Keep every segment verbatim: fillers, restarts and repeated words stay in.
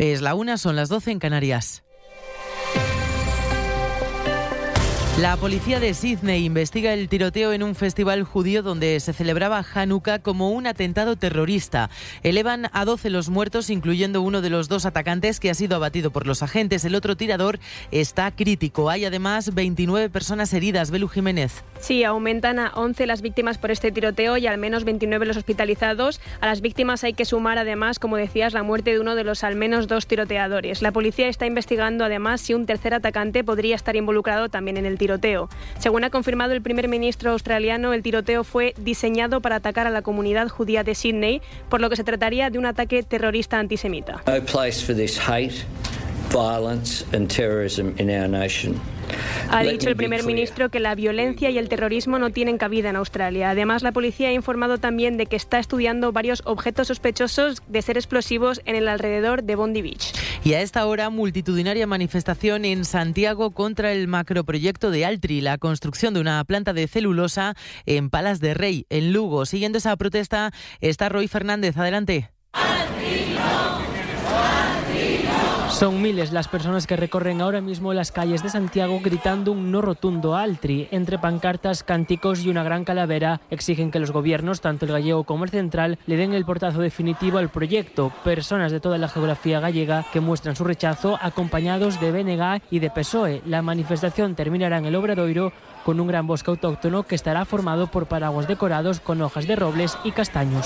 Es la una, son las doce en Canarias. La policía de Sídney investiga el tiroteo en un festival judío donde se celebraba Hanukkah como un atentado terrorista. Elevan a doce los muertos, incluyendo uno de los dos atacantes que ha sido abatido por los agentes. El otro tirador está crítico. Hay además veintinueve personas heridas. Belu Jiménez. Sí, aumentan a once las víctimas por este tiroteo y al menos veintinueve los hospitalizados. A las víctimas hay que sumar además, como decías, la muerte de uno de los al menos dos tiroteadores. La policía está investigando además si un tercer atacante podría estar involucrado también en el tiroteo. Según ha confirmado el primer ministro australiano, el tiroteo fue diseñado para atacar a la comunidad judía de Sídney, por lo que se trataría de un ataque terrorista antisemita. No place for this hate, violence and terrorism in our nation. Ha dicho el primer ministro que la violencia y el terrorismo no tienen cabida en Australia. Además, la policía ha informado también de que está estudiando varios objetos sospechosos de ser explosivos en el alrededor de Bondi Beach. Y a esta hora, multitudinaria manifestación en Santiago contra el macroproyecto de Altri, la construcción de una planta de celulosa en Palas de Rey, en Lugo. Siguiendo esa protesta está Roy Fernández. Adelante. Altri no. Altri no. Son miles las personas que recorren ahora mismo las calles de Santiago gritando un no rotundo a Altri. Entre pancartas, cánticos y una gran calavera exigen que los gobiernos, tanto el gallego como el central, le den el portazo definitivo al proyecto. Personas de toda la geografía gallega que muestran su rechazo, acompañados de B N G y de P S O E. La manifestación terminará en el Obradoiro con un gran bosque autóctono que estará formado por paraguas decorados con hojas de robles y castaños.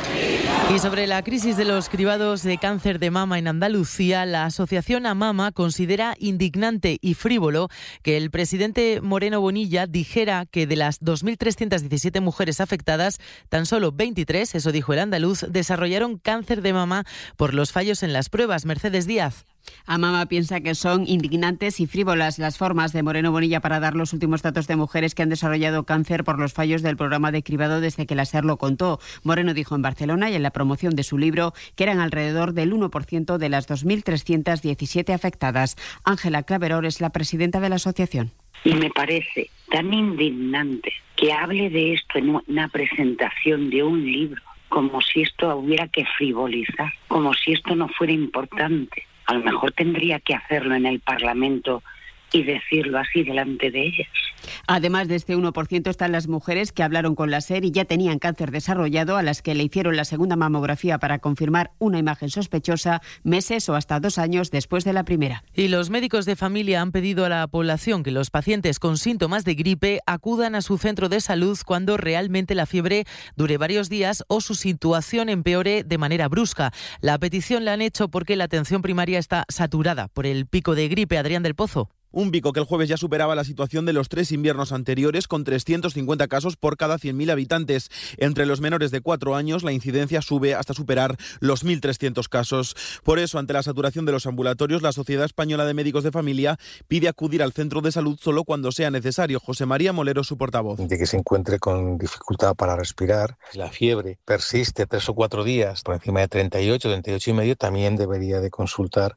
Y sobre la crisis de los cribados de cáncer de mama en Andalucía, la asociación AMAMA considera indignante y frívolo que el presidente Moreno Bonilla dijera que de las dos mil trescientas diecisiete mujeres afectadas, tan solo veintitrés, eso dijo el andaluz, desarrollaron cáncer de mama por los fallos en las pruebas. Mercedes Díaz. AMAMA piensa que son indignantes y frívolas las formas de Moreno Bonilla para dar los últimos datos de mujeres que han desarrollado cáncer por los fallos del programa de cribado desde que la SER lo contó. Moreno dijo en Barcelona y en la promoción de su libro que eran alrededor del uno por ciento de las dos mil trescientas diecisiete afectadas. Ángela Claveror es la presidenta de la asociación. Y me parece tan indignante que hable de esto en una presentación de un libro, como si esto hubiera que frivolizar, como si esto no fuera importante. A lo mejor tendría que hacerlo en el Parlamento y decirlo así delante de ellas. Además de este uno por ciento están las mujeres que hablaron con la SER y ya tenían cáncer desarrollado, a las que le hicieron la segunda mamografía para confirmar una imagen sospechosa meses o hasta dos años después de la primera. Y los médicos de familia han pedido a la población que los pacientes con síntomas de gripe acudan a su centro de salud cuando realmente la fiebre dure varios días o su situación empeore de manera brusca. La petición la han hecho porque la atención primaria está saturada por el pico de gripe. Adrián del Pozo. Un pico que el jueves ya superaba la situación de los tres inviernos anteriores, con trescientos cincuenta casos por cada cien mil habitantes. Entre los menores de cuatro años, la incidencia sube hasta superar los mil trescientos casos. Por eso, ante la saturación de los ambulatorios, la Sociedad Española de Médicos de Familia pide acudir al centro de salud solo cuando sea necesario. José María Molero, su portavoz. De que se encuentre con dificultad para respirar, la fiebre persiste tres o cuatro días por encima de treinta y ocho, treinta y ocho y medio, también debería de consultar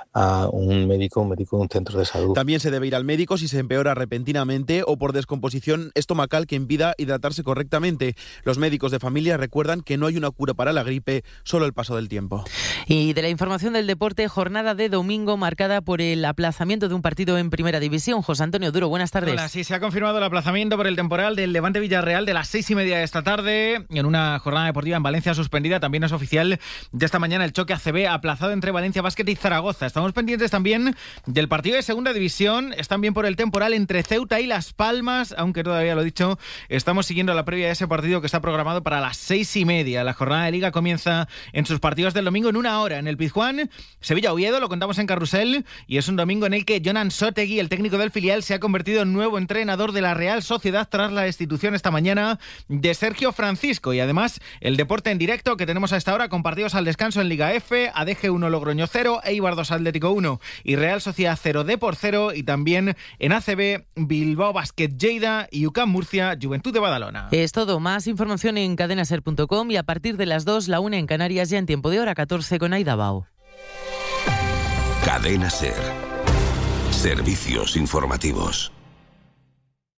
a un médico, un médico de un centro de salud. También se debe ir al médico si se empeora repentinamente o por descomposición estomacal que impida hidratarse correctamente. Los médicos de familia recuerdan que no hay una cura para la gripe, solo el paso del tiempo. Y de la información del deporte, jornada de domingo marcada por el aplazamiento de un partido en Primera División. José Antonio Duro, buenas tardes. Hola, sí, se ha confirmado el aplazamiento por el temporal del Levante Villarreal de las seis y media de esta tarde, en una jornada deportiva en Valencia suspendida. También es oficial de esta mañana el choque A C B aplazado entre Valencia Basket y Zaragoza. Estamos pendientes también del partido de Segunda División. Están bien por el temporal entre Ceuta y Las Palmas, aunque todavía, lo dicho, estamos siguiendo la previa de ese partido que está programado para las seis y media. La jornada de Liga comienza en sus partidos del domingo en una hora en el Pizjuán. Sevilla-Oviedo, lo contamos en Carrusel, y es un domingo en el que Jonan Sotegui, el técnico del filial, se ha convertido en nuevo entrenador de la Real Sociedad tras la destitución esta mañana de Sergio Francisco. Y además, el deporte en directo que tenemos a esta hora con partidos al descanso en Liga F, A D G uno Logroño cero, Eibar dos Atlético uno y Real Sociedad cero Depor cero, y también en A C B, Bilbao Basket Lleida y U C A M Murcia, Juventud de Badalona. Es todo. Más información en cadenaser punto com y a partir de las dos, la una en Canarias, ya en tiempo de hora catorce con Aida Bao. Cadena Ser. Servicios informativos.